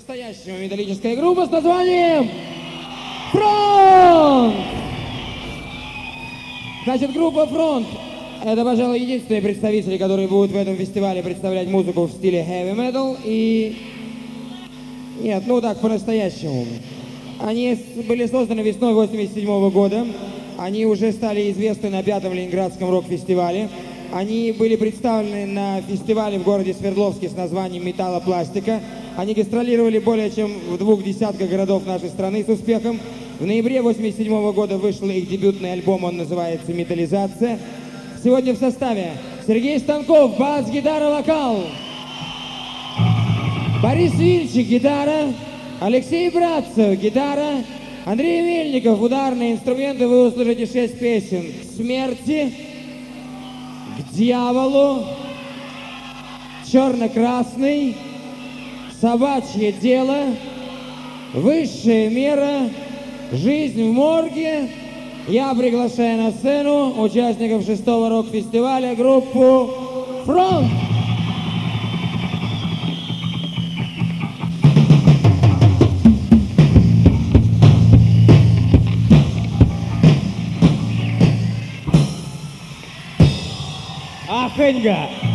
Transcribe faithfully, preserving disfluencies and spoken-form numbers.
По-настоящему металлическая группа с названием Фронт! Значит, группа Фронт — это, пожалуй, единственные представители, которые будут в этом фестивале представлять музыку в стиле heavy metal и... Нет, ну так, по-настоящему. Они были созданы весной восемьдесят седьмого года. Они уже стали известны на пятом Ленинградском рок-фестивале. Они были представлены на фестивале в городе Свердловске с названием «Металлопластика». Они гастролировали более чем в двух десятках городов нашей страны с успехом. В ноябре восемьдесят седьмого года вышел их дебютный альбом, он называется «Металлизация». Сегодня в составе Сергей Станков, бас, гитара, вокал. Борис Вильчик, гитара. Алексей Братцев, гитара. Андрей Мельников, ударные инструменты. Вы услышите шесть песен: «К смерти», «К дьяволу», «Черно-красный», «Собачье дело», «Высшая мера», «Жизнь в морге». Я приглашаю на сцену участников шестого рок-фестиваля группу «Фронт». Ахенька!